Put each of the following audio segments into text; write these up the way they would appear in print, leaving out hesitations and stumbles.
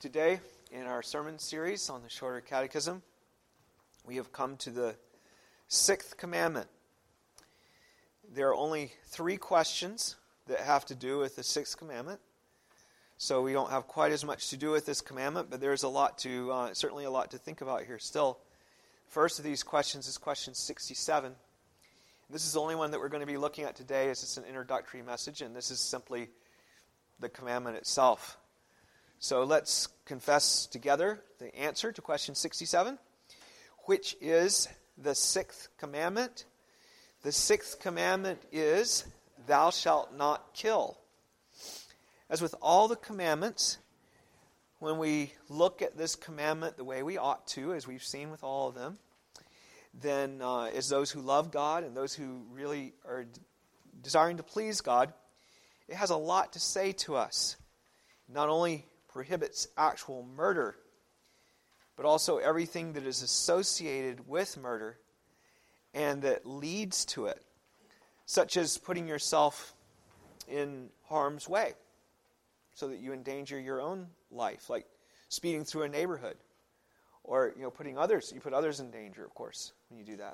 Today, in our sermon series on the Shorter Catechism, we have come to the sixth commandment. There are only 3 questions that have to do with the sixth commandment, so we don't have quite as much to do with this commandment, but there's certainly a lot to think about here still. First of these questions is question 67. This is the only one that we're going to be looking at today, as it's an introductory message, and this is simply the commandment itself. So let's confess together the answer to question 67, which is the sixth commandment. The sixth commandment is, thou shalt not kill. As with all the commandments, when we look at this commandment the way we ought to, as we've seen with all of them, then as those who love God and those who really are desiring to please God, it has a lot to say to us. Not only prohibits actual murder, but also everything that is associated with murder and that leads to it, such as putting yourself in harm's way so that you endanger your own life, like speeding through a neighborhood, or you put others in danger, of course, when you do that,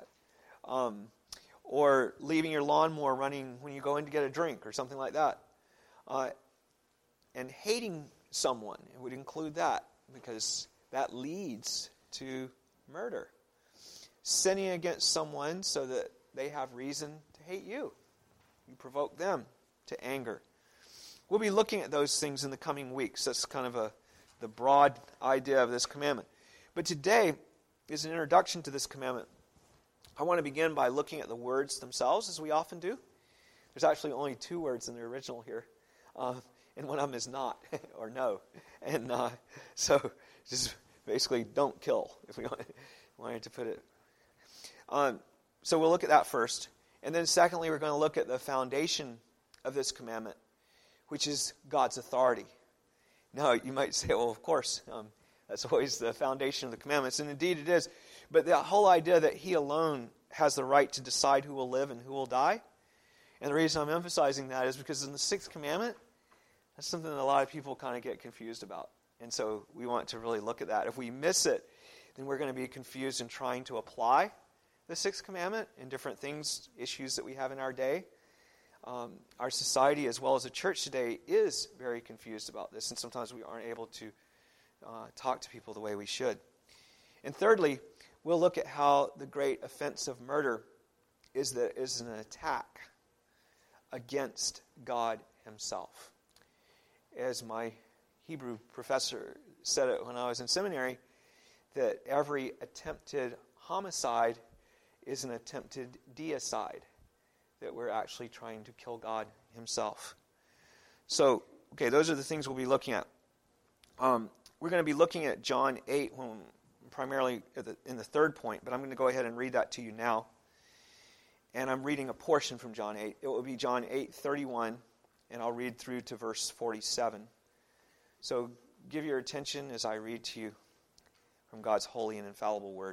or leaving your lawnmower running when you go in to get a drink or something like that, and hating someone, it would include that, because that leads to murder. Sinning against someone so that they have reason to hate you. You provoke them to anger. We'll be looking at those things in the coming weeks. That's kind of the broad idea of this commandment. But today is an introduction to this commandment. I want to begin by looking at the words themselves, as we often do. There's actually only 2 words in the original here. And one of them is not, or no. And so just basically don't kill, if we wanted to put it. So we'll look at that first. And then secondly, we're going to look at the foundation of this commandment, which is God's authority. Now, you might say, well, of course, that's always the foundation of the commandments. And indeed it is. But the whole idea that He alone has the right to decide who will live and who will die. And the reason I'm emphasizing that is because in the 6th commandment, that's something that a lot of people kind of get confused about. And so we want to really look at that. If we miss it, then we're going to be confused in trying to apply the 6th commandment in different things, issues that we have in our day. Our society, as well as the church today, is very confused about this. And sometimes we aren't able to talk to people the way we should. And thirdly, we'll look at how the great offense of murder is an attack against God Himself. As my Hebrew professor said it when I was in seminary, that every attempted homicide is an attempted deicide, that we're actually trying to kill God Himself. So, okay, those are the things we'll be looking at. We're going to be looking at John 8, primarily in the 3rd point, but I'm going to go ahead and read that to you now. And I'm reading a portion from John 8. It will be John 8:31. And I'll read through to verse 47. So give your attention as I read to you from God's holy and infallible word.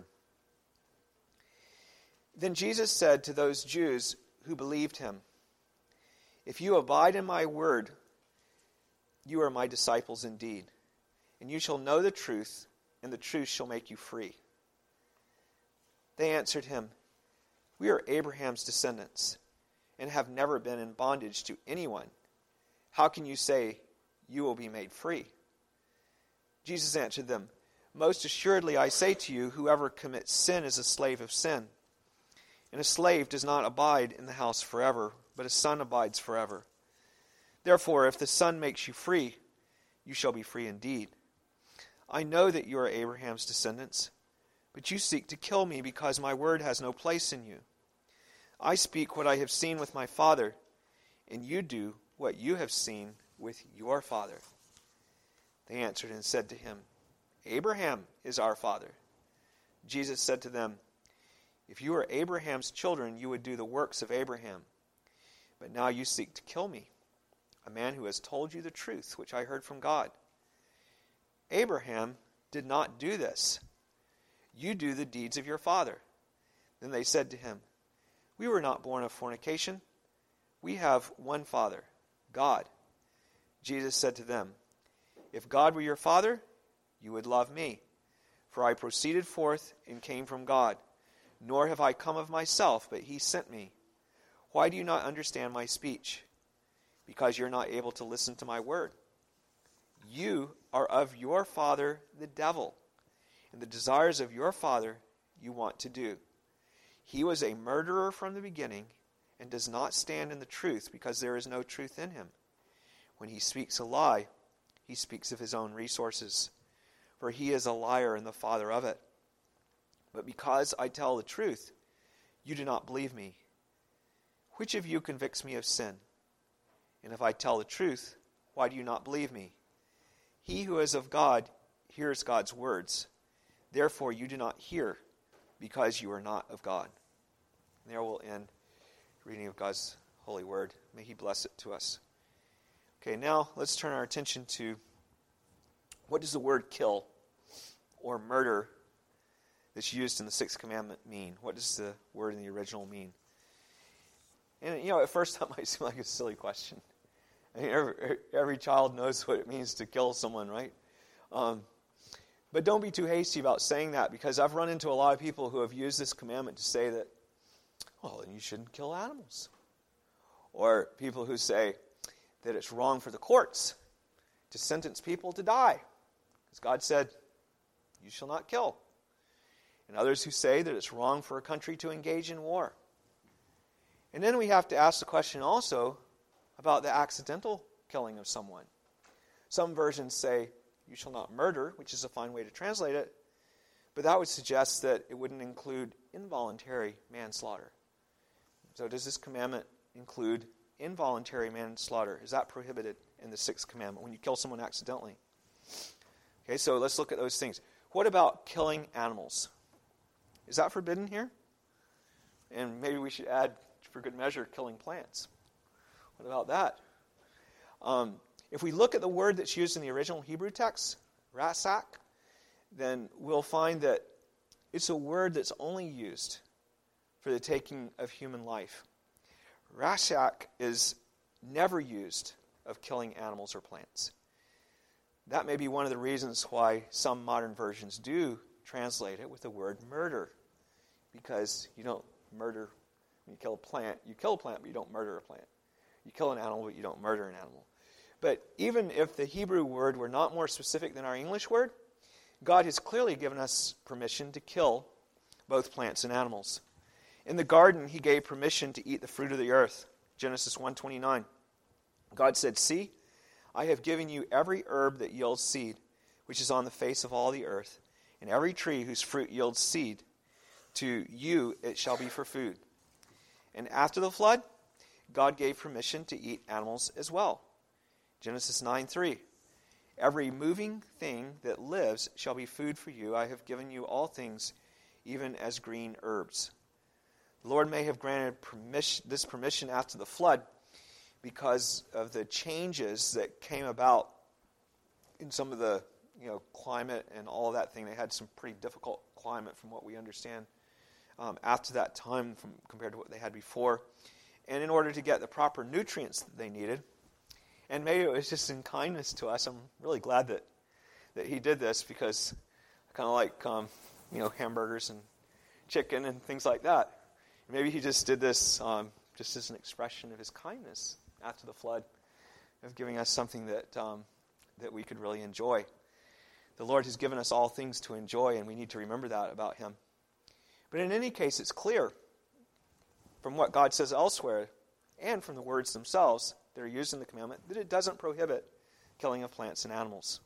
Then Jesus said to those Jews who believed Him, "If you abide in my word, you are my disciples indeed, and you shall know the truth, and the truth shall make you free." They answered Him, "We are Abraham's descendants, and have never been in bondage to anyone. How can you say you will be made free?" Jesus answered them, "Most assuredly I say to you, whoever commits sin is a slave of sin. And a slave does not abide in the house forever, but a son abides forever. Therefore, if the Son makes you free, you shall be free indeed. I know that you are Abraham's descendants, but you seek to kill me because my word has no place in you. I speak what I have seen with my father, and you do what you have seen with your father." They answered and said to Him, "Abraham is our father." Jesus said to them, "If you were Abraham's children, you would do the works of Abraham. But now you seek to kill me, a man who has told you the truth, which I heard from God. Abraham did not do this. You do the deeds of your father." Then they said to Him, "We were not born of fornication. We have one Father, God." Jesus said to them, "If God were your Father, you would love me. For I proceeded forth and came from God, nor have I come of myself, but he sent me. Why do you not understand my speech? Because you're not able to listen to my word. You are of your father the devil, and the desires of your father you want to do. He was a murderer from the beginning, and does not stand in the truth, because there is no truth in him. When he speaks a lie, he speaks of his own resources, for he is a liar and the father of it. But because I tell the truth, you do not believe me. Which of you convicts me of sin? And if I tell the truth, why do you not believe me? He who is of God hears God's words. Therefore you do not hear, because you are not of God. And there we'll end reading of God's holy word. May he bless it to us. Okay, now let's turn our attention to what does the word kill or murder that's used in the Sixth Commandment mean? What does the word in the original mean? And, at first that might seem like a silly question. I mean, every child knows what it means to kill someone, right? But don't be too hasty about saying that, because I've run into a lot of people who have used this commandment to say that, well, then you shouldn't kill animals. Or people who say that it's wrong for the courts to sentence people to die, because God said, you shall not kill. And others who say that it's wrong for a country to engage in war. And then we have to ask the question also about the accidental killing of someone. Some versions say, you shall not murder, which is a fine way to translate it, but that would suggest that it wouldn't include involuntary manslaughter. So does this commandment include involuntary manslaughter? Is that prohibited in the Sixth Commandment when you kill someone accidentally? Okay, so let's look at those things. What about killing animals? Is that forbidden here? And maybe we should add, for good measure, killing plants. What about that? If we look at the word that's used in the original Hebrew text, rasak, then we'll find that it's a word that's only used for the taking of human life. Rasak is never used of killing animals or plants. That may be one of the reasons why some modern versions do translate it with the word murder, because you don't murder when you kill a plant. You kill a plant, but you don't murder a plant. You kill an animal, but you don't murder an animal. But even if the Hebrew word were not more specific than our English word, God has clearly given us permission to kill both plants and animals. In the garden, he gave permission to eat the fruit of the earth. Genesis 1:29. God said, see, I have given you every herb that yields seed, which is on the face of all the earth, and every tree whose fruit yields seed. To you it shall be for food. And after the flood, God gave permission to eat animals as well. Genesis 9:3. Every moving thing that lives shall be food for you. I have given you all things, even as green herbs. The Lord may have granted this permission after the flood because of the changes that came about in some of the climate and all of that thing. They had some pretty difficult climate from what we understand after that time compared to what they had before. And in order to get the proper nutrients that they needed, and maybe it was just in kindness to us. I'm really glad that he did this, because I kind of like hamburgers and chicken and things like that. Maybe he just did this just as an expression of his kindness after the flood, of giving us something that we could really enjoy. The Lord has given us all things to enjoy, and we need to remember that about him. But in any case, it's clear from what God says elsewhere and from the words themselves that are used in the commandment that it doesn't prohibit killing of plants and animals.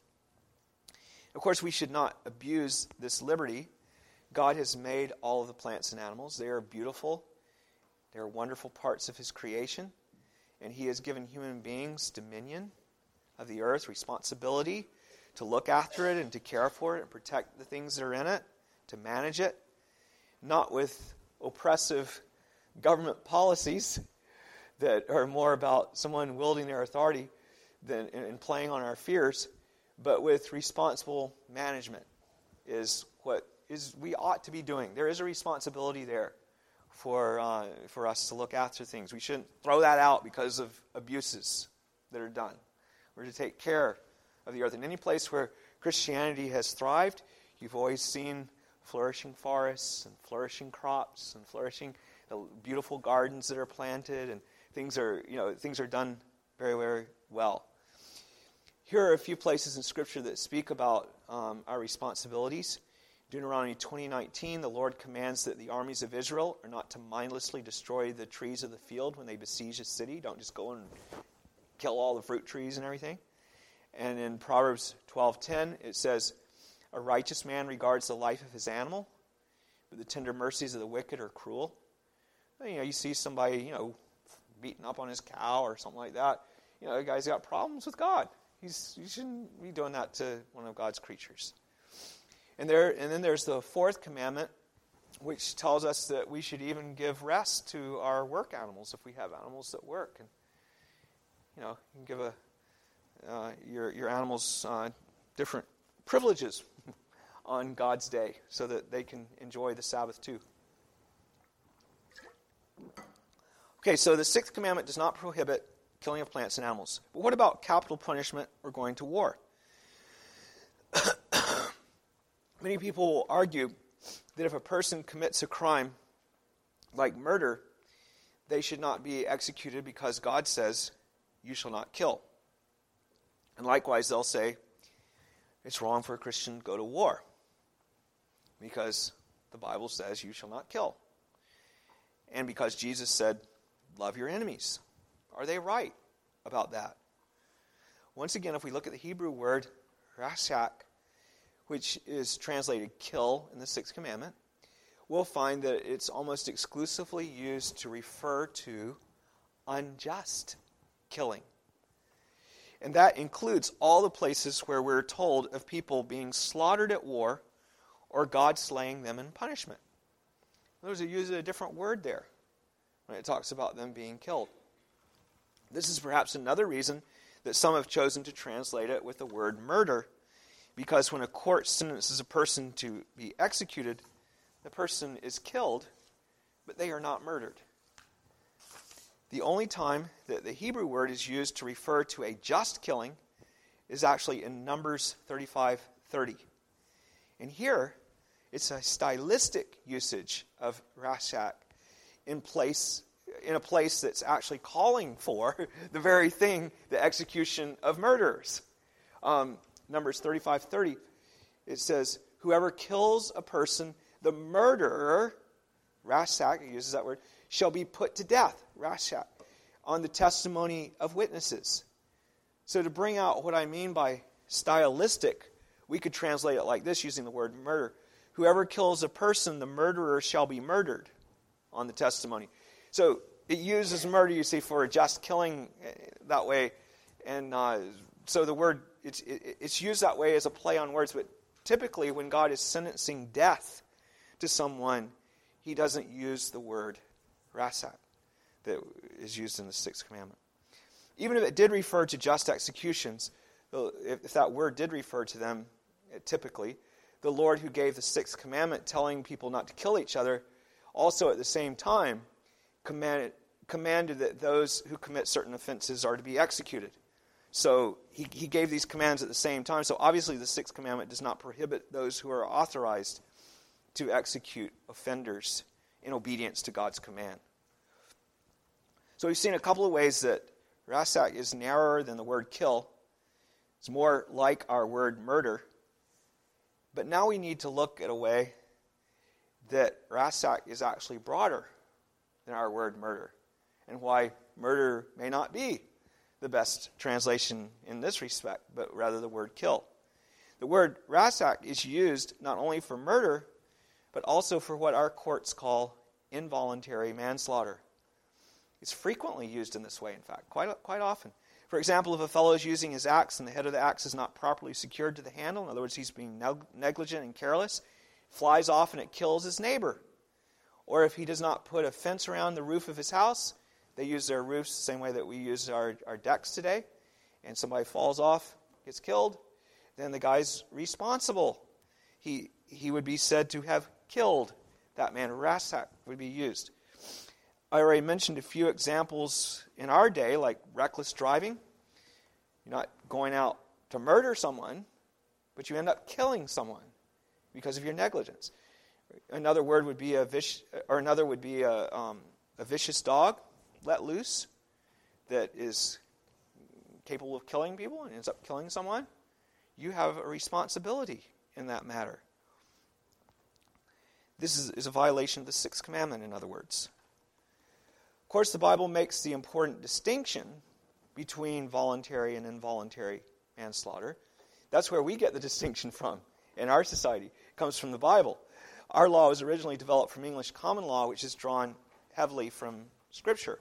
Of course, we should not abuse this liberty. God has made all of the plants and animals. They are beautiful. They are wonderful parts of his creation. And he has given human beings dominion of the earth, responsibility to look after it and to care for it and protect the things that are in it, to manage it, not with oppressive government policies that are more about someone wielding their authority and playing on our fears, but with responsible management is what we ought to be doing. There is a responsibility there for us to look after things. We shouldn't throw that out because of abuses that are done. We're to take care of the earth. In any place where Christianity has thrived, you've always seen flourishing forests and flourishing crops and flourishing beautiful gardens that are planted, and things are done very, very well. Here are a few places in Scripture that speak about our responsibilities. Deuteronomy 20:19, the Lord commands that the armies of Israel are not to mindlessly destroy the trees of the field when they besiege a city. Don't just go and kill all the fruit trees and everything. And in Proverbs 12:10, it says, a righteous man regards the life of his animal, but the tender mercies of the wicked are cruel. You see somebody, beating up on his cow or something like that. The guy's got problems with God. You shouldn't be doing that to one of God's creatures. And then there's the fourth commandment, which tells us that we should even give rest to our work animals if we have animals that work. And you can give your animals different privileges on God's day so that they can enjoy the Sabbath too. Okay, so the sixth commandment does not prohibit killing of plants and animals. But what about capital punishment or going to war? Many people will argue that if a person commits a crime like murder, they should not be executed because God says, you shall not kill. And likewise, they'll say, it's wrong for a Christian to go to war because the Bible says you shall not kill. And because Jesus said, love your enemies. Are they right about that? Once again, if we look at the Hebrew word, rashak, which is translated kill in the sixth commandment, we'll find that it's almost exclusively used to refer to unjust killing. And that includes all the places where we're told of people being slaughtered at war or God slaying them in punishment. Notice it uses a different word there when it talks about them being killed. This is perhaps another reason that some have chosen to translate it with the word murder, because when a court sentences a person to be executed, the person is killed, but they are not murdered. The only time that the Hebrew word is used to refer to a just killing is actually in Numbers 35:30. And here, it's a stylistic usage of rashak in a place that's actually calling for the very thing, the execution of murderers. Numbers 35:30, it says, whoever kills a person, the murderer, rashak, it uses that word, shall be put to death, rashak, on the testimony of witnesses. So to bring out what I mean by stylistic, we could translate it like this using the word murder. Whoever kills a person, the murderer shall be murdered on the testimony. So it uses murder, you see, for a just killing that way. And so the word, it's used that way as a play on words. But typically when God is sentencing death to someone, he doesn't use the word rashak that is used in the sixth commandment. Even if it did refer to just executions, if that word did refer to them, typically, the Lord who gave the sixth commandment telling people not to kill each other, also at the same time commanded that those who commit certain offenses are to be executed. So he gave these commands at the same time. So obviously the sixth commandment does not prohibit those who are authorized to execute offenders in obedience to God's command. So we've seen a couple of ways that rashak is narrower than the word kill. It's more like our word murder. But now we need to look at a way that rashak is actually broader than our word murder, and why murder may not be the best translation in this respect, but rather the word kill. The word rashak is used not only for murder, but also for what our courts call involuntary manslaughter. It's frequently used in this way, in fact, quite often. For example, if a fellow is using his axe and the head of the axe is not properly secured to the handle, in other words, he's being negligent and careless, flies off and it kills his neighbor. Or if he does not put a fence around the roof of his house, they use their roofs the same way that we use our decks today, and somebody falls off, gets killed, then the guy's responsible. He would be said to have killed that man. Rashak would be used. I already mentioned a few examples in our day, like reckless driving. You're not going out to murder someone, but you end up killing someone because of your negligence. Another word would be a vicious dog let loose that is capable of killing people and ends up killing someone. You have a responsibility in that matter. This is a violation of the sixth commandment, in other words. Of course, the Bible makes the important distinction between voluntary and involuntary manslaughter. That's where we get the distinction from in our society. It comes from the Bible. Our law was originally developed from English common law, which is drawn heavily from Scripture,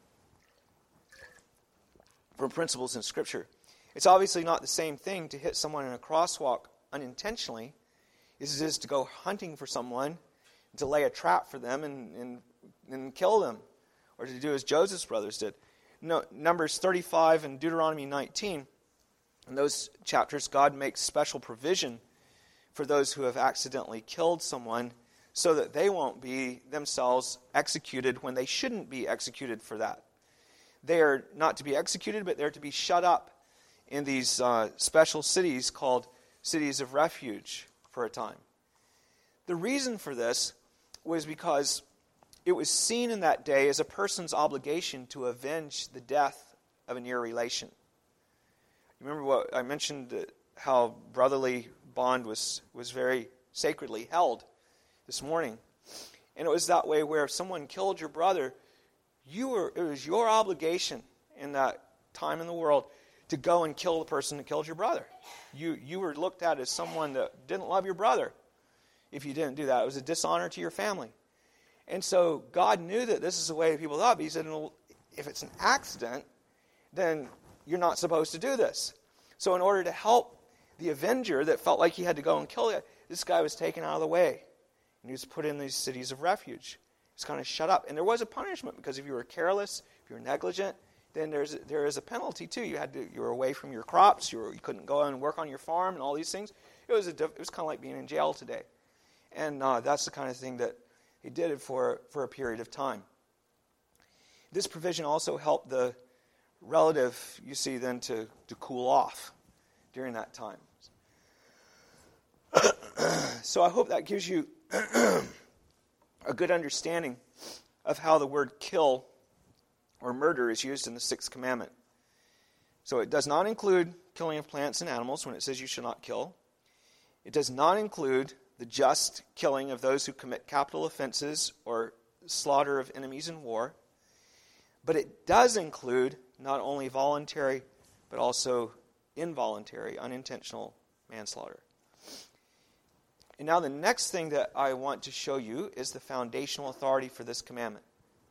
from principles in Scripture. It's obviously not the same thing to hit someone in a crosswalk unintentionally as it is to go hunting for someone, to lay a trap for them and kill them, or to do as Joseph's brothers did. No, Numbers 35 and Deuteronomy 19, in those chapters, God makes special provision for those who have accidentally killed someone so that they won't be themselves executed when they shouldn't be executed for that. They are not to be executed, but they're to be shut up in these special cities called cities of refuge for a time. The reason for this was because it was seen in that day as a person's obligation to avenge the death of a near relation. You remember what I mentioned, how brotherly bond was very sacredly held this morning. And it was that way where if someone killed your brother, it was your obligation in that time in the world to go and kill the person that killed your brother. You were looked at as someone that didn't love your brother if you didn't do that. It was a dishonor to your family. And so God knew that this is the way people thought. But he said, well, if it's an accident, then you're not supposed to do this. So in order to help the avenger that felt like he had to go and kill it, this guy was taken out of the way. And he was put in these cities of refuge. He was kind of shut up. And there was a punishment, because if you were careless, if you were negligent, then there is a penalty too. You were away from your crops. You couldn't go and work on your farm and all these things. It was kind of like being in jail today. And that's the kind of thing that he did it for a period of time. This provision also helped the relative, you see, then to cool off during that time. So I hope that gives you a good understanding of how the word kill or murder is used in the sixth commandment. So it does not include killing of plants and animals when it says you shall not kill. It does not include the just killing of those who commit capital offenses or slaughter of enemies in war. But it does include not only voluntary, but also involuntary, unintentional manslaughter. And now the next thing that I want to show you is the foundational authority for this commandment.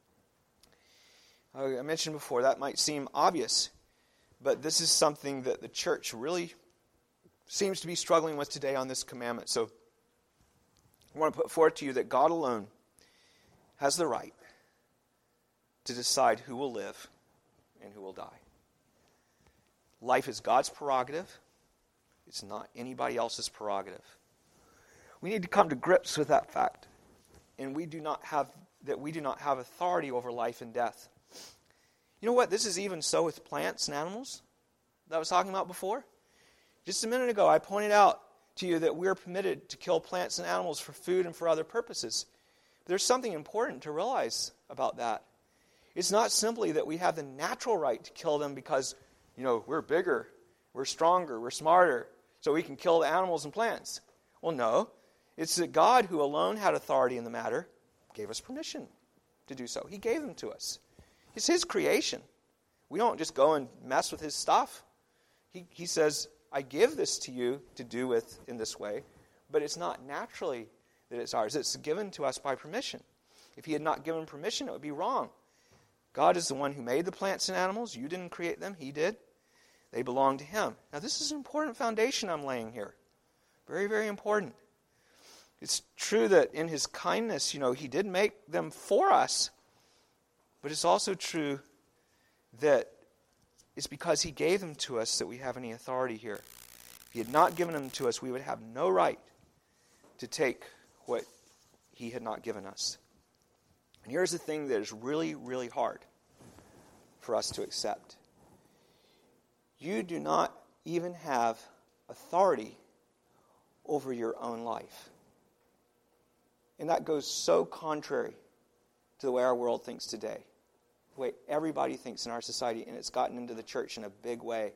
I mentioned before, that might seem obvious, but this is something that the church really seems to be struggling with today on this commandment. So I want to put forth to you that God alone has the right to decide who will live and who will die. Life is God's prerogative. It's not anybody else's prerogative. We need to come to grips with that fact. And we do not have authority over life and death. You know what? This is even so with plants and animals that I was talking about before. Just a minute ago, I pointed out to you that we're permitted to kill plants and animals for food and for other purposes. But there's something important to realize about that. It's not simply that we have the natural right to kill them because, we're bigger, we're stronger, we're smarter, so we can kill the animals and plants. Well, no. It's that God, who alone had authority in the matter, gave us permission to do so. He gave them to us. It's His creation. We don't just go and mess with His stuff. He says, I give this to you to do with in this way, but it's not naturally that it's ours. It's given to us by permission. If He had not given permission, it would be wrong. God is the one who made the plants and animals. You didn't create them. He did. They belong to Him. Now, this is an important foundation I'm laying here. Very, very important. It's true that in His kindness, He did make them for us. But it's also true that it's because He gave them to us that we have any authority here. If He had not given them to us, we would have no right to take what He had not given us. And here's the thing that is really, really hard for us to accept. You do not even have authority over your own life. And that goes so contrary to the way our world thinks today, the way everybody thinks in our society, and it's gotten into the church in a big way.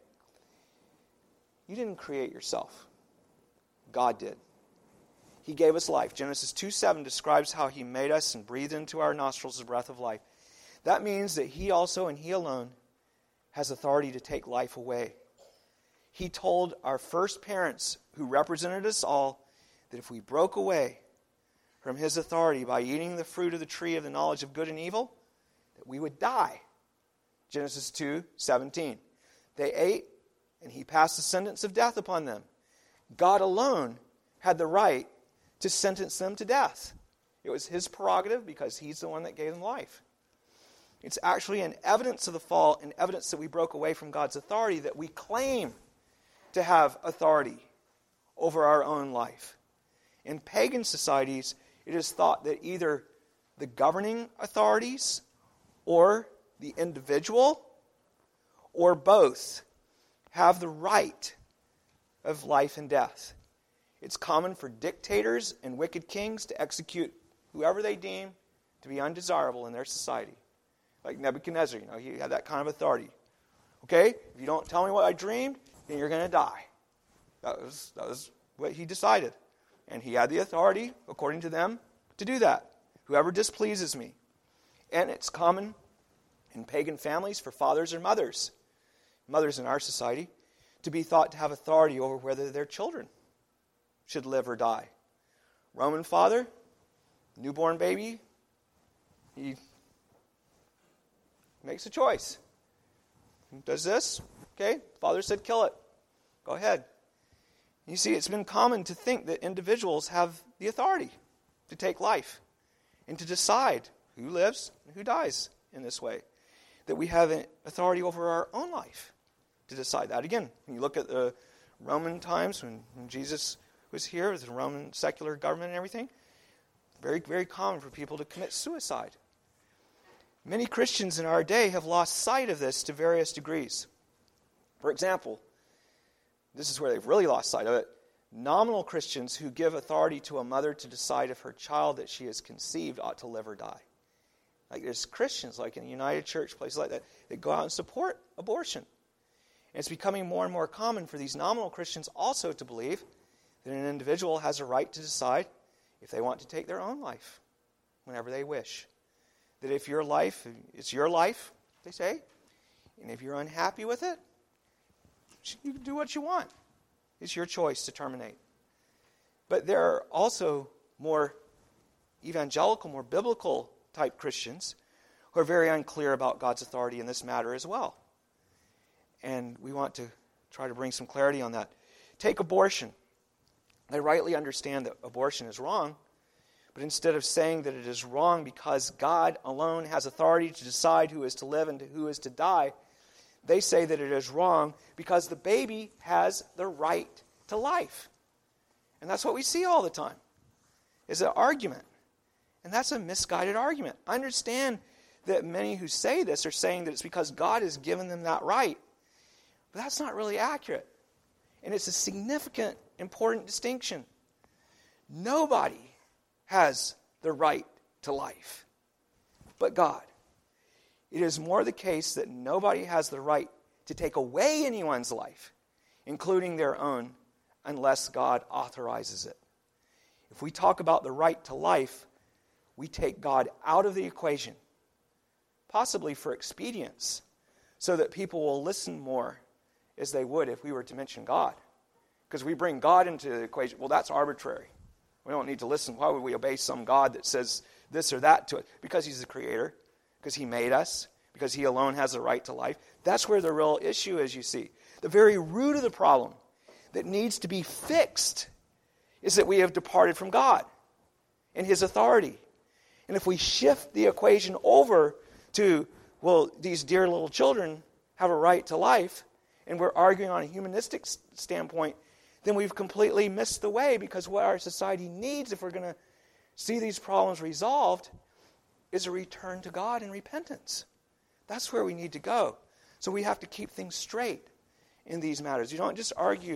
You didn't create yourself. God did. He gave us life. Genesis 2:7 describes how He made us and breathed into our nostrils the breath of life. That means that He also and He alone has authority to take life away. He told our first parents, who represented us all, that if we broke away from His authority by eating the fruit of the tree of the knowledge of good and evil, that we would die. Genesis 2:17. They ate, and He passed the sentence of death upon them. God alone had the right to sentence them to death. It was His prerogative because He's the one that gave them life. It's actually an evidence of the fall and evidence that we broke away from God's authority that we claim to have authority over our own life. In pagan societies, it is thought that either the governing authorities or the individual or both have the right of life and death. It's common for dictators and wicked kings to execute whoever they deem to be undesirable in their society. Like Nebuchadnezzar, he had that kind of authority. Okay, if you don't tell me what I dreamed, then you're going to die. That was what he decided. And he had the authority, according to them, to do that. Whoever displeases me. And it's common in pagan families for fathers or mothers in our society, to be thought to have authority over whether their children should live or die. Roman father, newborn baby, he makes a choice. Does this? Okay, father said kill it. Go ahead. You see, it's been common to think that individuals have the authority to take life and to decide who lives and who dies in this way. That we have an authority over our own life to decide that. Again, when you look at the Roman times when Jesus was here with the Roman secular government and everything, very, very common for people to commit suicide. Many Christians in our day have lost sight of this to various degrees. For example, this is where they've really lost sight of it. Nominal Christians who give authority to a mother to decide if her child that she has conceived ought to live or die. Like there's Christians, like in the United Church, places like that go out and support abortion. And it's becoming more and more common for these nominal Christians also to believe that an individual has a right to decide if they want to take their own life whenever they wish. That if your life, it's your life, they say, and if you're unhappy with it, you can do what you want. It's your choice to terminate. But there are also more evangelical, more biblical type Christians who are very unclear about God's authority in this matter as well. And we want to try to bring some clarity on that. Take abortion. They rightly understand that abortion is wrong, but instead of saying that it is wrong because God alone has authority to decide who is to live and who is to die, they say that it is wrong because the baby has the right to life. And that's what we see all the time, is an argument. And that's a misguided argument. I understand that many who say this are saying that it's because God has given them that right. But that's not really accurate. And it's a significant, important distinction. Nobody has the right to life but God. It is more the case that nobody has the right to take away anyone's life, including their own, unless God authorizes it. If we talk about the right to life, we take God out of the equation, possibly for expedience, so that people will listen more as they would if we were to mention God. Because we bring God into the equation, well, that's arbitrary. We don't need to listen. Why would we obey some God that says this or that to it? Because He's the Creator, because He made us, because He alone has the right to life. That's where the real issue is, you see. The very root of the problem that needs to be fixed is that we have departed from God and His authority. And if we shift the equation over to, well, these dear little children have a right to life, and we're arguing on a humanistic standpoint, then we've completely missed the way, because what our society needs, if we're going to see these problems resolved, is a return to God and repentance. That's where we need to go. So we have to keep things straight in these matters. You don't just argue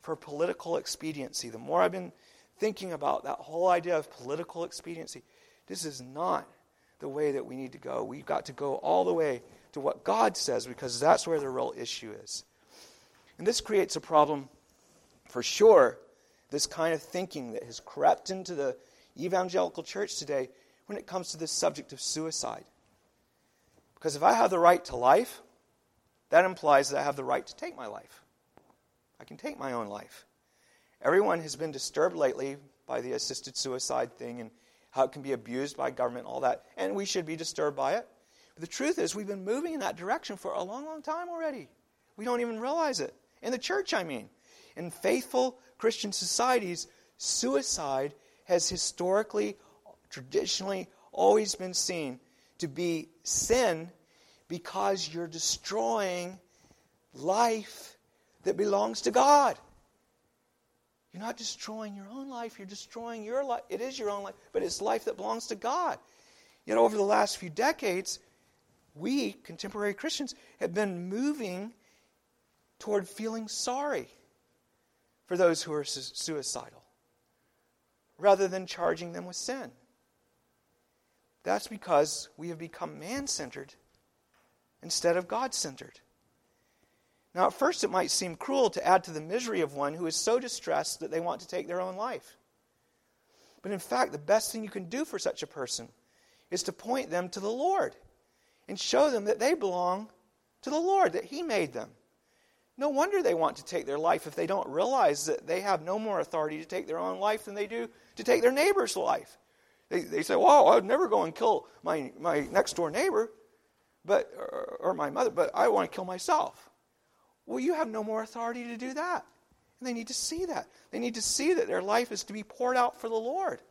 for political expediency. The more I've been thinking about that whole idea of political expediency, this is not the way that we need to go. We've got to go all the way to what God says, because that's where the real issue is. And this creates a problem for sure, this kind of thinking that has crept into the evangelical church today when it comes to this subject of suicide. Because if I have the right to life, that implies that I have the right to take my life. I can take my own life. Everyone has been disturbed lately by the assisted suicide thing and how it can be abused by government, all that. And we should be disturbed by it. But the truth is, we've been moving in that direction for a long, long time already. We don't even realize it. In the church, I mean. In faithful Christian societies, suicide has historically, traditionally, always been seen to be sin because you're destroying life that belongs to God. You're not destroying your own life, you're destroying your life. It is your own life, but it's life that belongs to God. Yet over the last few decades, we, contemporary Christians, have been moving toward feeling sorry for those who are suicidal, rather than charging them with sin. That's because we have become man-centered instead of God-centered. Now, at first it might seem cruel to add to the misery of one who is so distressed that they want to take their own life. But in fact, the best thing you can do for such a person is to point them to the Lord and show them that they belong to the Lord, that He made them. No wonder they want to take their life if they don't realize that they have no more authority to take their own life than they do to take their neighbor's life. They say, well, I'd never go and kill my next door neighbor or my mother, but I want to kill myself. Well, you have no more authority to do that. And they need to see that. They need to see that their life is to be poured out for the Lord.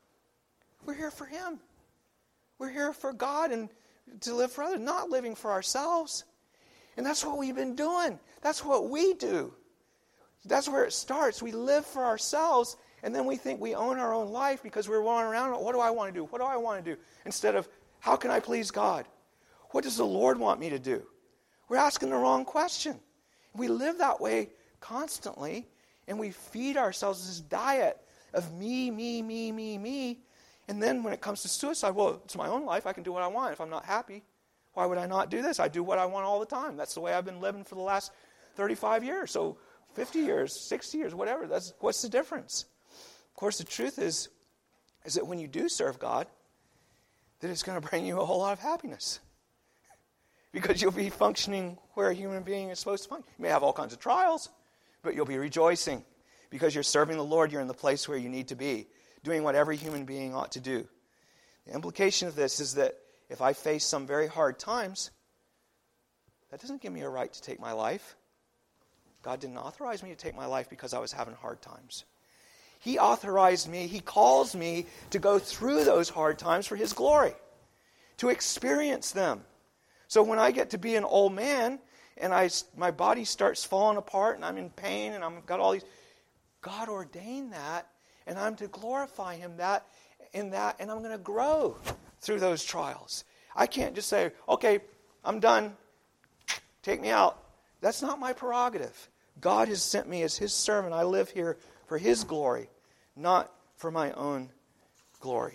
We're here for Him. We're here for God and to live for others, not living for ourselves. And that's what we've been doing. That's what we do. That's where it starts. We live for ourselves, and then we think we own our own life because we're wandering around. What do I want to do? What do I want to do? Instead of, how can I please God? What does the Lord want me to do? We're asking the wrong question. We live that way constantly, and we feed ourselves this diet of me, me, me, me, me. And then when it comes to suicide, well, it's my own life. I can do what I want if I'm not happy. Why would I not do this? I do what I want all the time. That's the way I've been living for the last 35 years. So 50 years, 60 years, whatever. What's the difference? Of course, the truth is that when you do serve God, that it's going to bring you a whole lot of happiness. Because you'll be functioning where a human being is supposed to function. You may have all kinds of trials, but you'll be rejoicing. Because you're serving the Lord, you're in the place where you need to be, doing what every human being ought to do. The implication of this is that if I face some very hard times, that doesn't give me a right to take my life. God didn't authorize me to take my life because I was having hard times. He authorized me, He calls me to go through those hard times for His glory, to experience them. So when I get to be an old man and my body starts falling apart and I'm in pain and I've got all these, God ordained that, and I'm to glorify Him in that, and I'm going to grow through those trials. I can't just say, okay, I'm done, take me out. That's not my prerogative. God has sent me as His servant. I live here for His glory, not for my own glory.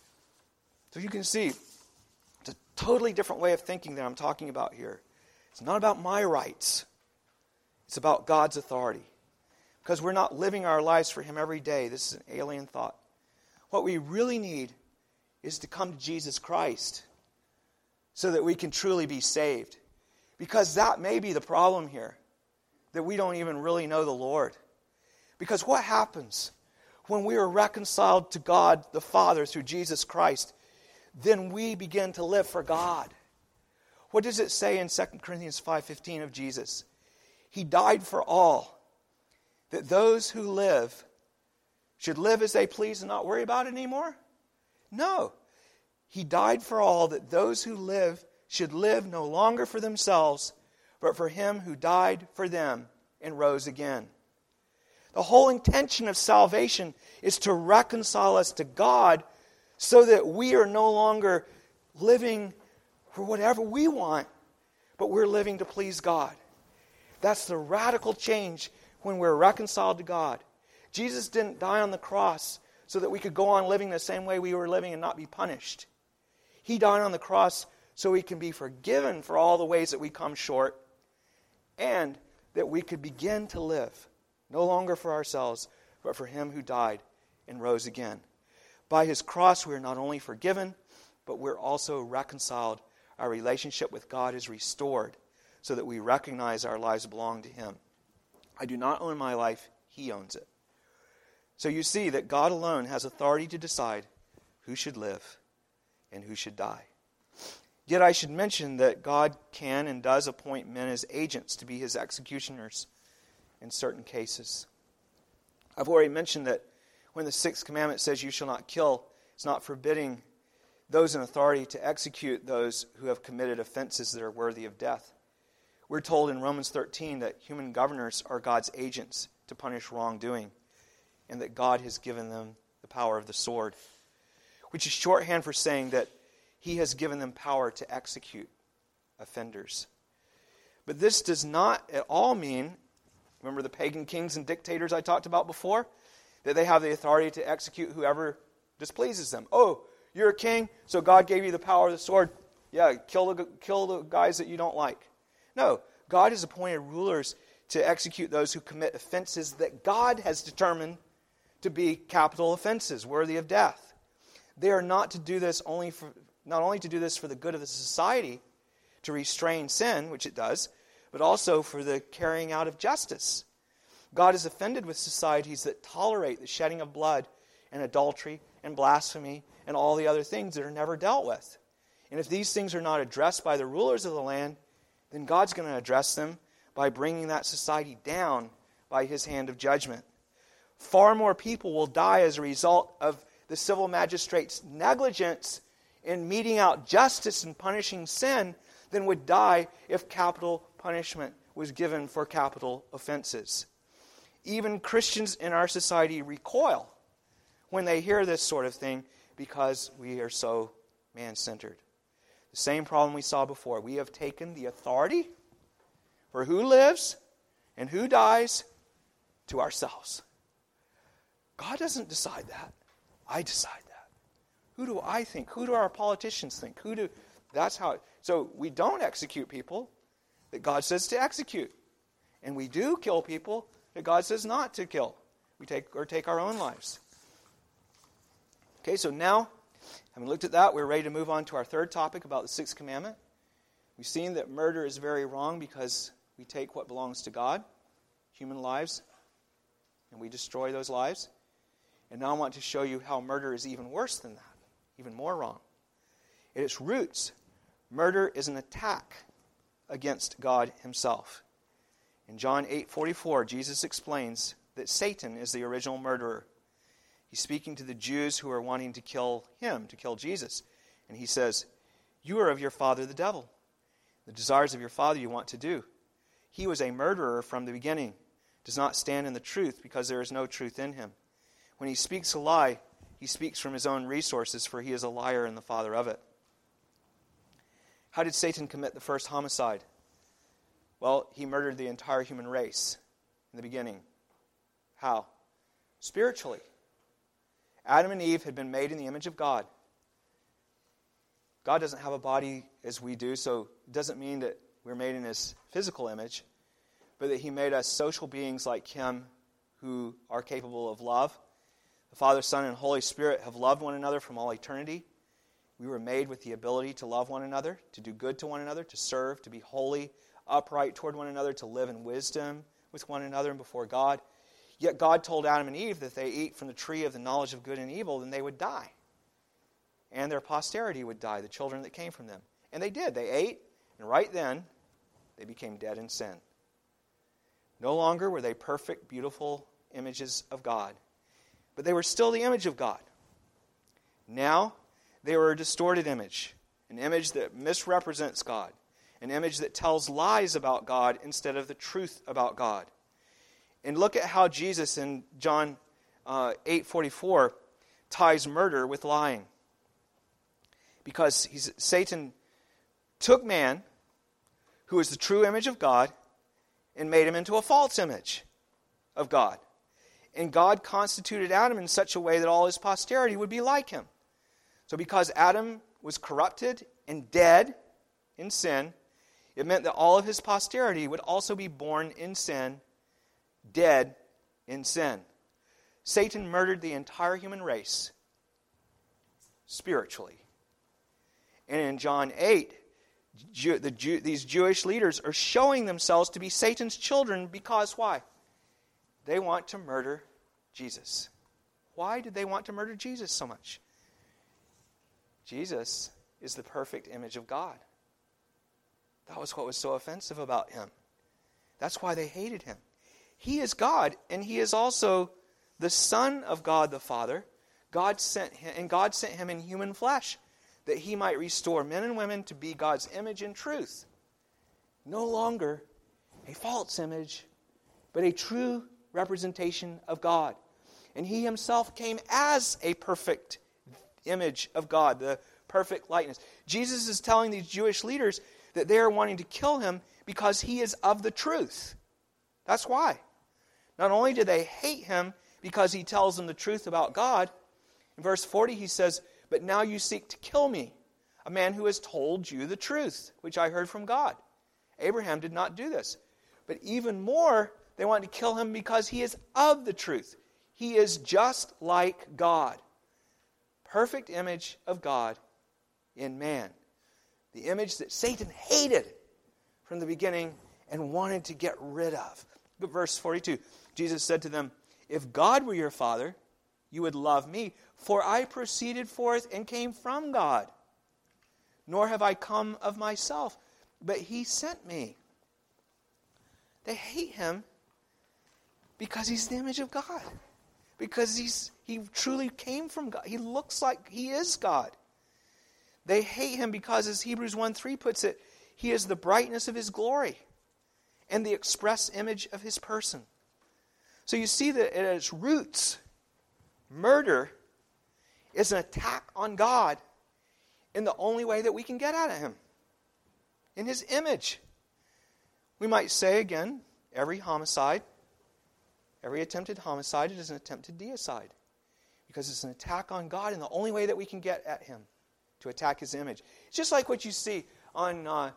So you can see, it's a totally different way of thinking that I'm talking about here. It's not about my rights. It's about God's authority. Because we're not living our lives for Him every day. This is an alien thought. What we really need is to come to Jesus Christ so that we can truly be saved. Because that may be the problem here, that we don't even really know the Lord. Because what happens when we are reconciled to God the Father through Jesus Christ? Then we begin to live for God. What does it say in 2 Corinthians 5:15 of Jesus? He died for all, that those who live should live as they please and not worry about it anymore? No. He died for all, that those who live should live no longer for themselves, but for Him who died for them and rose again. The whole intention of salvation is to reconcile us to God so that we are no longer living for whatever we want, but we're living to please God. That's the radical change when we're reconciled to God. Jesus didn't die on the cross so that we could go on living the same way we were living and not be punished. He died on the cross so we can be forgiven for all the ways that we come short, and that we could begin to live, no longer for ourselves, but for Him who died and rose again. By His cross, we are not only forgiven, but we're also reconciled. Our relationship with God is restored so that we recognize our lives belong to Him. I do not own my life, He owns it. So you see that God alone has authority to decide who should live and who should die. Yet I should mention that God can and does appoint men as agents to be His executioners in certain cases. I've already mentioned that when the sixth commandment says you shall not kill, it's not forbidding those in authority to execute those who have committed offenses that are worthy of death. We're told in Romans 13 that human governors are God's agents to punish wrongdoing, and that God has given them the power of the sword, which is shorthand for saying that He has given them power to execute offenders. But this does not at all mean, remember the pagan kings and dictators I talked about before, that they have the authority to execute whoever displeases them. Oh, you're a king, so God gave you the power of the sword. Yeah, kill the guys that you don't like. No, God has appointed rulers to execute those who commit offenses that God has determined to be capital offenses, worthy of death. They are not to do this not only to do this for the good of the society, to restrain sin, which it does, but also for the carrying out of justice. God is offended with societies that tolerate the shedding of blood and adultery and blasphemy and all the other things that are never dealt with. And if these things are not addressed by the rulers of the land, then God's going to address them by bringing that society down by His hand of judgment. Far more people will die as a result of the civil magistrate's negligence in meting out justice and punishing sin than would die if capital punishment was given for capital offenses. Even Christians in our society recoil when they hear this sort of thing because we are so man-centered. The same problem we saw before. We have taken the authority for who lives and who dies to ourselves. God doesn't decide that. I decide that. Who do I think? Who do our politicians think? So we don't execute people that God says to execute. And we do kill people that God says not to kill. We take our own lives. Okay, so now, having looked at that, we're ready to move on to our third topic about the sixth commandment. We've seen that murder is very wrong because we take what belongs to God, human lives, and we destroy those lives. And now I want to show you how murder is even worse than that, even more wrong. At its roots, murder is an attack against God Himself. In John 8:44, Jesus explains that Satan is the original murderer. He's speaking to the Jews who are wanting to kill Him, to kill Jesus. And He says, "You are of your father the devil. The desires of your father you want to do. He was a murderer from the beginning, does not stand in the truth because there is no truth in him. When he speaks a lie, he speaks from his own resources, for he is a liar and the father of it." How did Satan commit the first homicide? Well, he murdered the entire human race in the beginning. How? Spiritually. Adam and Eve had been made in the image of God. God doesn't have a body as we do, so it doesn't mean that we're made in His physical image, but that He made us social beings like Him who are capable of love. The Father, Son, and Holy Spirit have loved one another from all eternity. We were made with the ability to love one another, to do good to one another, to serve, to be holy, upright toward one another, to live in wisdom with one another and before God. Yet God told Adam and Eve that if they eat from the tree of the knowledge of good and evil, then they would die. And their posterity would die, the children that came from them. And they did. They ate, and right then, they became dead in sin. No longer were they perfect, beautiful images of God, but they were still the image of God. Now, they were a distorted image, an image that misrepresents God, an image that tells lies about God instead of the truth about God. And look at how Jesus in John 8:44 ties murder with lying. Because Satan took man, who is the true image of God, and made him into a false image. of God. And God constituted Adam in such a way that all his posterity would be like him. So because Adam was corrupted and dead in sin, it meant that all of his posterity would also be born in sin, dead in sin. Satan murdered the entire human race spiritually. And in John 8, these Jewish leaders are showing themselves to be Satan's children because why? They want to murder Jesus. Why did they want to murder Jesus so much? Jesus is the perfect image of God. That was what was so offensive about him. That's why they hated him. He is God, and he is also the Son of God the Father. God sent him in human flesh, that he might restore men and women to be God's image in truth. No longer a false image, but a true representation of God. And he himself came as a perfect image of God, the perfect likeness. Jesus is telling these Jewish leaders that they are wanting to kill him because he is of the truth. That's why. Not only do they hate him because he tells them the truth about God, in verse 40 he says, "But now you seek to kill me, a man who has told you the truth, which I heard from God. Abraham did not do this." But even more, they want to kill him because he is of the truth. He is just like God. Perfect image of God in man. The image that Satan hated from the beginning and wanted to get rid of. Verse 42, Jesus said to them, "If God were your Father, you would love me, for I proceeded forth and came from God. Nor have I come of myself, but he sent me." They hate him because he's the image of God. Because he truly came from God. He looks like he is God. They hate him because, as Hebrews 1:3 puts it, he is the brightness of his glory and the express image of his person. So you see that at its roots, murder is an attack on God in the only way that we can get at him, in his image. We might say again, every homicide, every attempted homicide is an attempted deicide, because it's an attack on God in the only way that we can get at him, to attack his image. It's just like what you see on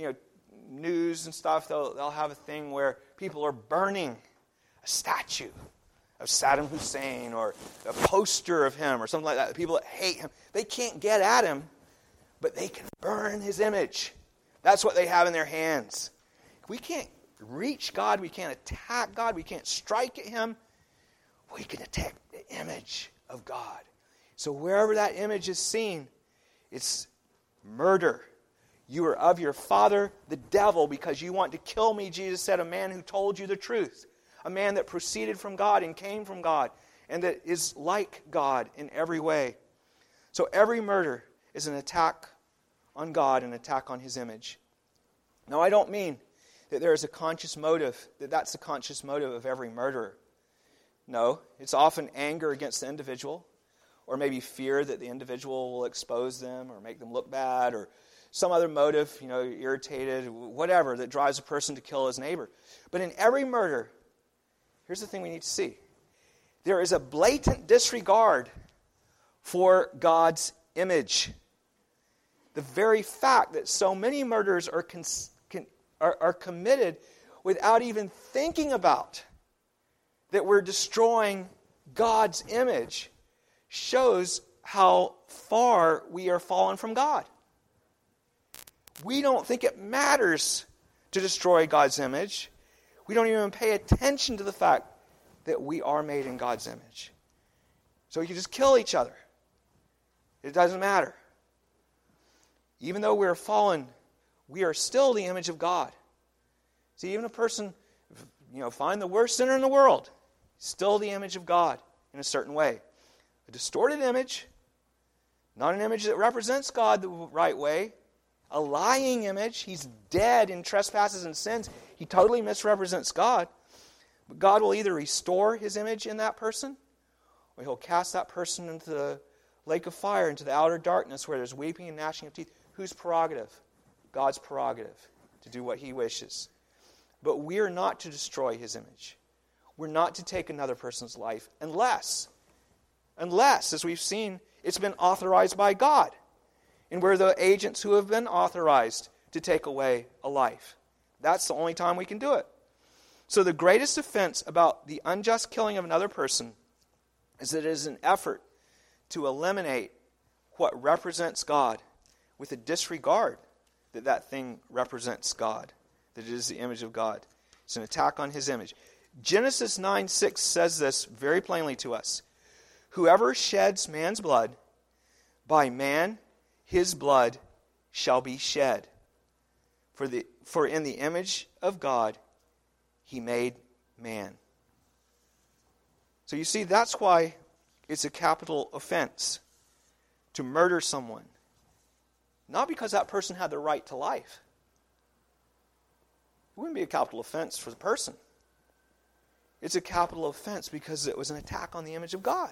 news and stuff. They'll have a thing where people are burning a statue of Saddam Hussein or a poster of him or something like that. The people that hate him, they can't get at him, but they can burn his image. That's what they have in their hands. We can't reach God. We can't attack God. We can't strike at him. We can attack the image of God. So wherever that image is seen, it's murder. You are of your father, the devil, because you want to kill me, Jesus said, a man who told you the truth. A man that proceeded from God and came from God, and that is like God in every way. So every murder is an attack on God, an attack on his image. Now, I don't mean that there is a conscious motive, that's the conscious motive of every murderer. No, it's often anger against the individual, or maybe fear that the individual will expose them or make them look bad, or some other motive, irritated, whatever, that drives a person to kill his neighbor. But in every murder, here's the thing we need to see. There is a blatant disregard for God's image. The very fact that so many murders are committed without even thinking about that we're destroying God's image shows how far we are fallen from God. We don't think it matters to destroy God's image. We don't even pay attention to the fact that we are made in God's image. So we can just kill each other. It doesn't matter. Even though we're fallen, we are still the image of God. See, even a person, find the worst sinner in the world, still the image of God in a certain way. A distorted image, not an image that represents God the right way. A lying image. He's dead in trespasses and sins. He totally misrepresents God. But God will either restore his image in that person, or he'll cast that person into the lake of fire, into the outer darkness where there's weeping and gnashing of teeth. Whose prerogative? God's prerogative to do what he wishes. But we are not to destroy his image. we're not to take another person's life unless, as we've seen, it's been authorized by God. And we're the agents who have been authorized to take away a life. That's the only time we can do it. So the greatest offense about the unjust killing of another person is that it is an effort to eliminate what represents God with a disregard that that thing represents God, that it is the image of God. It's an attack on his image. Genesis 9:6 says this very plainly to us. Whoever sheds man's blood, by man his blood shall be shed. For in the image of God he made man. So you see, that's why it's a capital offense to murder someone. Not because that person had the right to life. It wouldn't be a capital offense for the person. It's a capital offense because it was an attack on the image of God.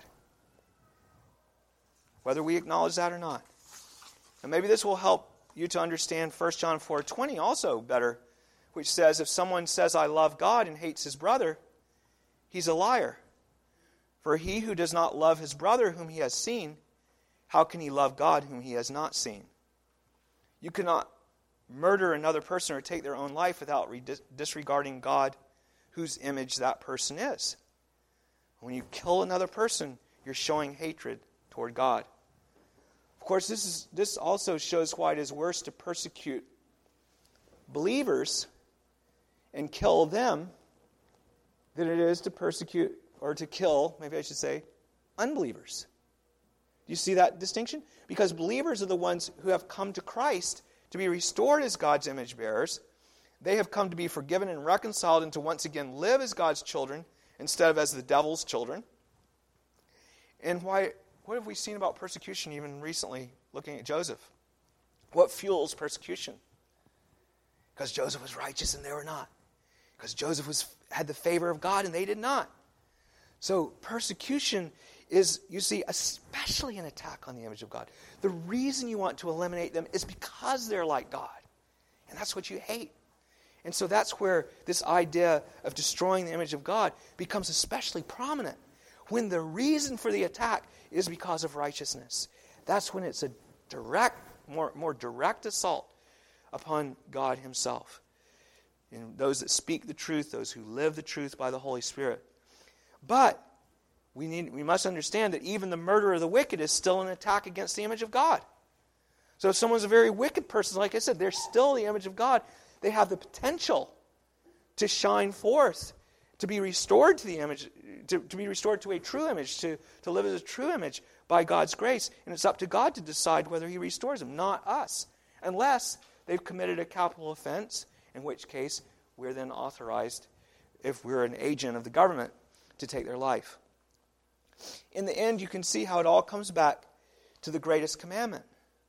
Whether we acknowledge that or not. And maybe this will help you to understand 1 John 4:20 also better, which says, if someone says, I love God and hates his brother, he's a liar. For he who does not love his brother whom he has seen, how can he love God whom he has not seen? You cannot murder another person or take their own life without disregarding God, whose image that person is. When you kill another person, you're showing hatred toward God. Of course, this also shows why it is worse to persecute believers and kill them than it is to persecute, or to kill, maybe I should say, unbelievers. Do you see that distinction? Because believers are the ones who have come to Christ to be restored as God's image bearers. They have come to be forgiven and reconciled and to once again live as God's children instead of as the devil's children. And what have we seen about persecution even recently, looking at Joseph? What fuels persecution? Because Joseph was righteous and they were not. Because Joseph had the favor of God and they did not. So persecution is, you see, especially an attack on the image of God. The reason you want to eliminate them is because they're like God. And that's what you hate. And so that's where this idea of destroying the image of God becomes especially prominent. When the reason for the attack is because of righteousness. That's when it's a direct, more direct assault upon God himself. And those that speak the truth, those who live the truth by the Holy Spirit. But we must understand that even the murder of the wicked is still an attack against the image of God. So if someone's a very wicked person, like I said, they're still the image of God. They have the potential to shine forth, to be restored to the image, to be restored to a true image, to live as a true image by God's grace. And it's up to God to decide whether he restores them, not us. Unless they've committed a capital offense, in which case we're then authorized, if we're an agent of the government, to take their life. In the end, you can see how it all comes back to the greatest commandment.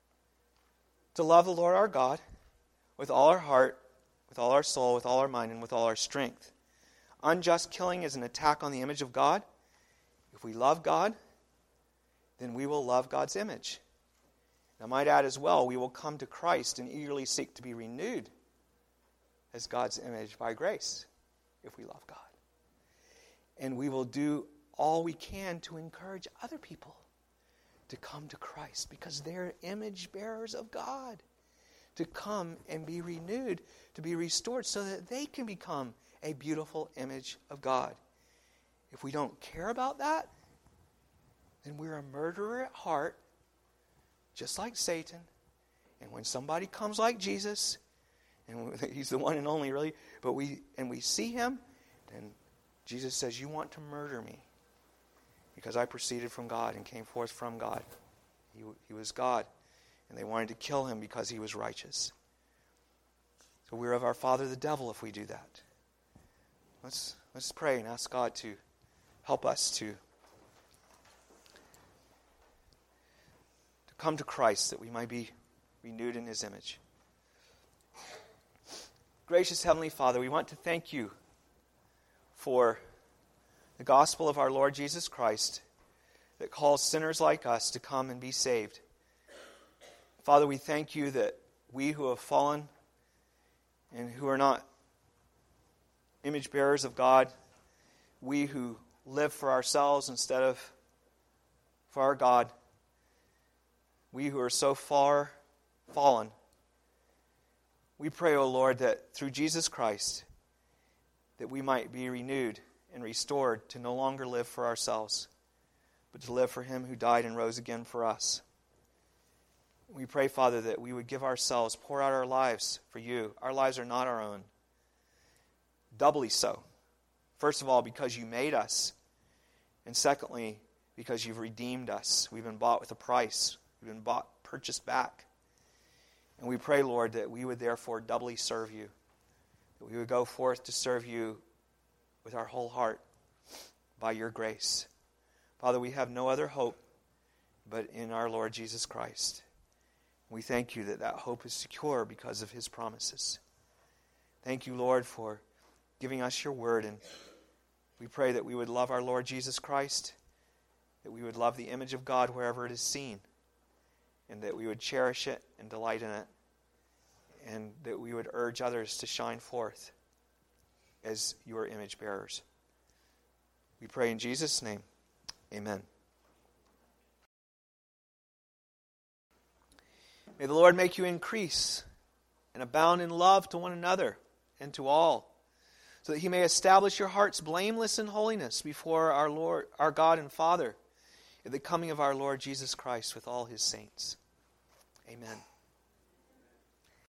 To love the Lord our God with all our heart, with all our soul, with all our mind, and with all our strength. Unjust killing is an attack on the image of God. If we love God, then we will love God's image. And I might add as well, we will come to Christ and eagerly seek to be renewed as God's image by grace, if we love God. And we will do all we can to encourage other people to come to Christ because they're image bearers of God, to come and be renewed, to be restored so that they can become a beautiful image of God. If we don't care about that, then we're a murderer at heart, just like Satan. And when somebody comes like Jesus, and he's the one and only really, but we see him, then Jesus says, you want to murder me because I proceeded from God and came forth from God. He was God, and they wanted to kill him because he was righteous. So we're of our father the devil if we do that. Let's pray and ask God to help us to come to Christ that we might be renewed in his image. Gracious Heavenly Father, we want to thank you for the gospel of our Lord Jesus Christ that calls sinners like us to come and be saved. Father, we thank you that we who have fallen and who are not image bearers of God, we who live for ourselves instead of for our God, we who are so far fallen, we pray, O Lord, that through Jesus Christ, that we might be renewed and restored to no longer live for ourselves, but to live for Him who died and rose again for us. We pray, Father, that we would give ourselves, pour out our lives for You. Our lives are not our own. Doubly so. First of all, because You made us. And secondly, because You've redeemed us. We've been bought with a price. We've been purchased back. And we pray, Lord, that we would therefore doubly serve You. That we would go forth to serve You with our whole heart by Your grace. Father, we have no other hope but in our Lord Jesus Christ. We thank You that that hope is secure because of His promises. Thank You, Lord, for giving us Your word. And we pray that we would love our Lord Jesus Christ, that we would love the image of God wherever it is seen, and that we would cherish it and delight in it, and that we would urge others to shine forth as Your image bearers. We pray in Jesus' name. Amen. May the Lord make you increase and abound in love to one another and to all, so that He may establish your hearts blameless in holiness before our Lord, our God and Father, at the coming of our Lord Jesus Christ with all His saints. Amen.